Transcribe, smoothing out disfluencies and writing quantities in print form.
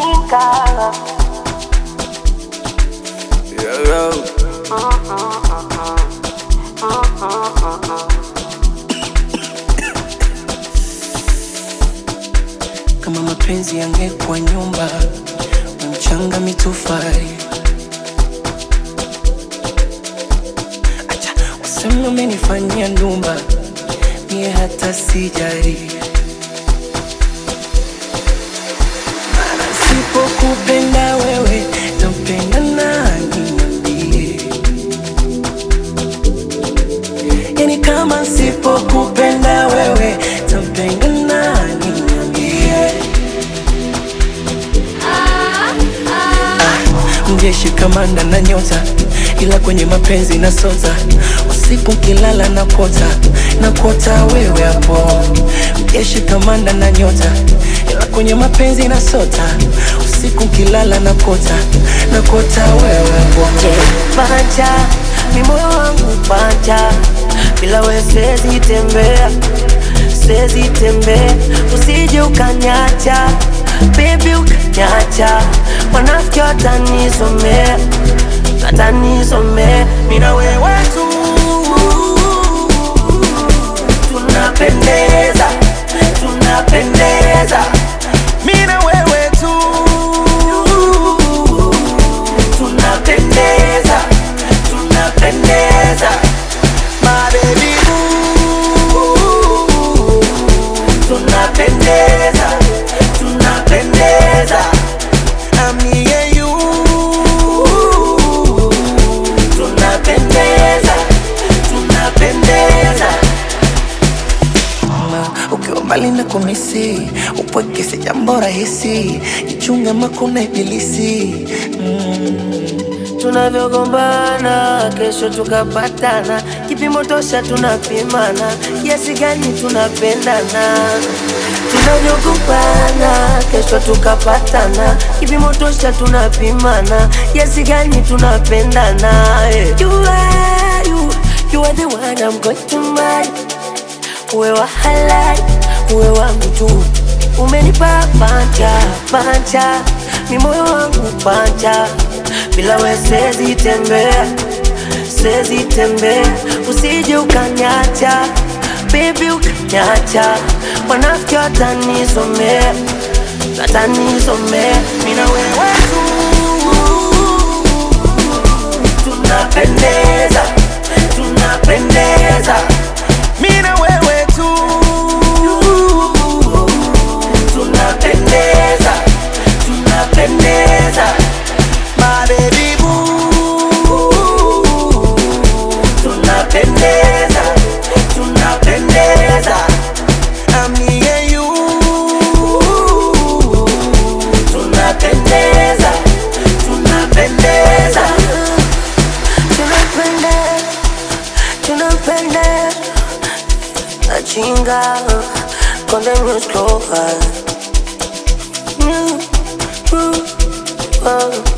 Kama mapenzi yangekuwa nyumba, mchanga mitofali, acha useme umenifanyia ndumba, mie hata sijari. Mara sipokupenda wewe, nampenda nani niambie? Yani kama sipokupenda wewe, nampenda nani niambie? Mjeshi kamanda na nyota, ila kwenye mapenzi na sota. Usiku kilala na kota wewe hapo. Mjeshi kamanda na nyota, ila kwenye mapenzi na sota. Usiku kilala na kota wewe hapo. Panja, mi moyo wangu panja, bila wewe siwezi tembea, usije ukanyacha, baby ukanyacha, wanafiki watanisomea, mina wewe tu tunapendeza, mina wewe tu tunapendeza, my baby boo, tunapendeza, me and you, tunapendeza. Ukiwa mbali na kumisi, upweke si jambo rahisi. Jichunge makuna ibilisi. Tunavyogombana, kesho tukapatana, kipimo tosha tunapimana, kiasi gani tunapendana. Tunavyogombana, kesho tukapatana, kipimo tosha tunapimana, kiasi gani tunapendana. You are the one I'm going to marry. Uwe wa halali, uwe wangu tu. Umenipa panja, mi moyo wangu panja, bila wewe siwezi tembea, usije ukanyacha, baby ukanyacha, wanafiki watanisomea, mina wewe tu tunapendeza, mina wewe tu tunapendeza, my baby boo, tunapendeza, me and you, tunapendeza, Chinga con the music